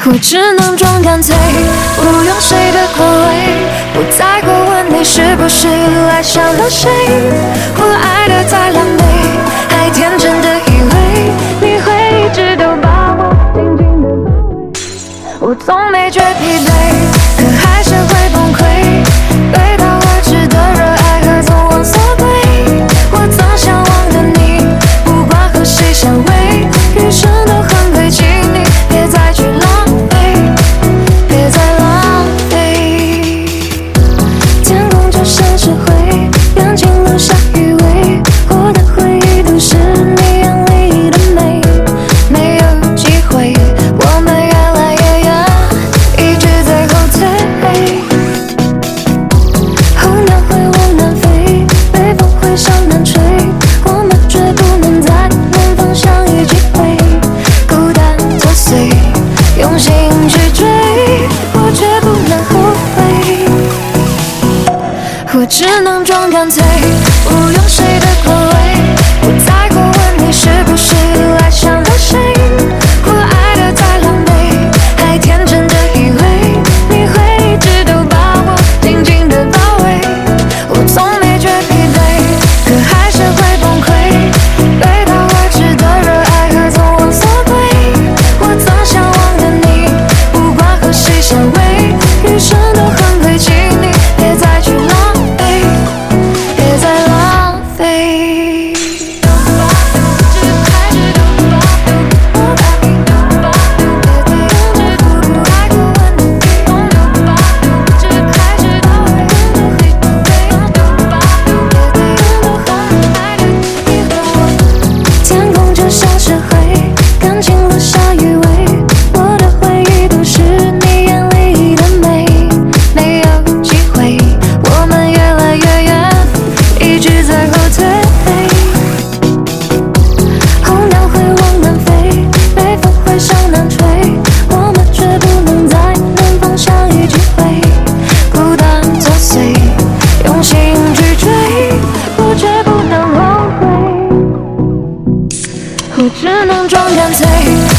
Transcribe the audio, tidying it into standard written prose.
我只能装干脆，不用谁的口味，不再过问你是不是爱上了谁。我爱的太狼狈，还天真的以为你会一直都把我紧紧的包围。我从没觉疲惫，可还是会崩溃，背道而驰的热爱和纵往所归。我曾向往的你，不管和谁相偎，余生都很配，请你别再去浪费，别再浪费。天空就像是灰，扬起了下雨味，我的回忆都是你眼里的美。没有机会，我们越来越远，一直在后退。候鸟会往南飞，北风会向南吹，我们却不能在南方相遇机会。孤单作祟，用心去追，我却不能后悔。我只能装干脆，不用谁的口味，不再过问你是不是爱上了谁。我爱的太狼狈，还天真的以为你会一直都把我紧紧的包围。我从没觉疲惫，可还是会崩溃，背道而驰的热爱和纵往所归。我曾向往的你，不管和谁相偎，余生都很配，请你别再去浪费，别再浪费。天空就像是灰，干净了下雨味，我的回忆都是你眼里的美。没有机会，我们越来越远，一直在后退。候鸟会往南飞，北风会向南吹，我们却不能在南方相遇机会。孤单作祟，用心去追，我却不能后悔。我只能装干脆。